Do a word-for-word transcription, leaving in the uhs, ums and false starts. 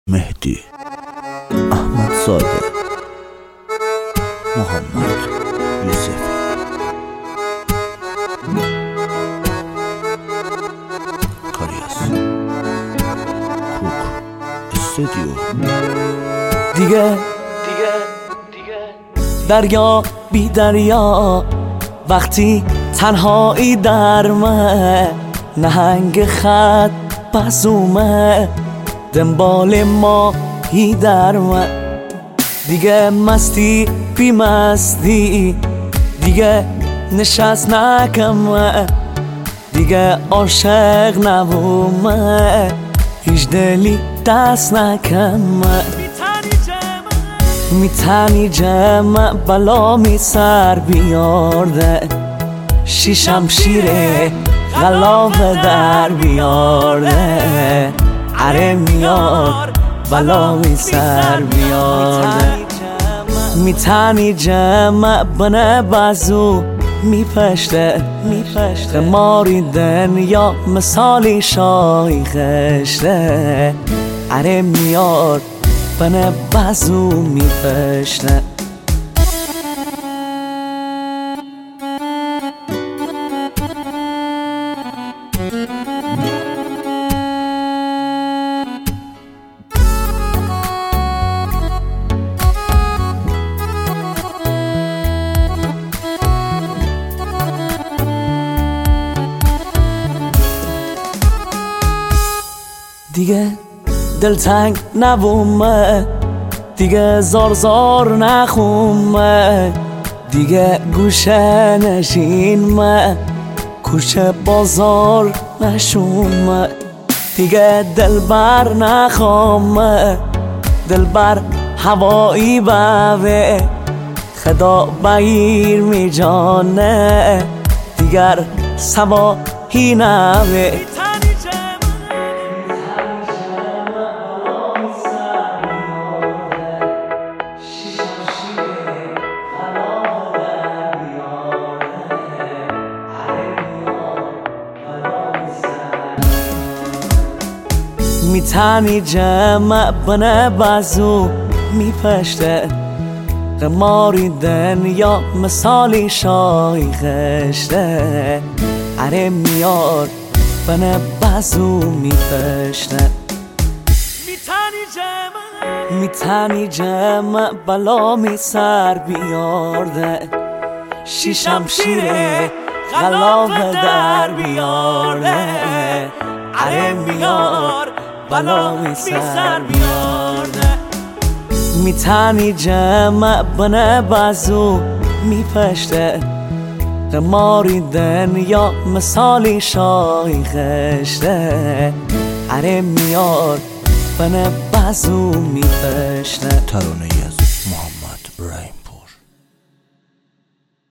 مهدی احمدزاده محمد یوسفی کاریاس کوک استودیو دیگه دریا بی دریا وقتی تنهایی در من نهنگ خط بزومه دنبال ماهی در من دیگه مستی بی مستی دیگه نشست نکمه دیگه عاشق نبومه هیچ دلی دست نکمه میتنی جمع بلا می سر بیارده شیشم شیره غلافه در بیارده اره میار بلا می سر بیارده میتنی جمع بنه بازو میپشته میپشته ماریدن یا مثالی شای خشته اره میار بنه بازو میپشته دیگه دلتنگ نبومه دیگه زار زار نخومه دیگه گوشه نشینمه کوچه بازار نشومه دیگه دلبر نخوامه دلبر هوایی بوه خدا بگیر می جانه دیگر سواهی نوه میتنی جمع بنه بازو میپشته قماریدن یا مثالی شای خشته اره میار بنه بازو میپشته میتنی جمع بلا می سر بیارده شیشم شیره غلافه در بیارده اره میار بلا می سر بیارده میتنی جمع بنه بازو میپشته قماریدن یا مثالی شای خشته اره میار بنه بازو میپشته ترانه‌ای از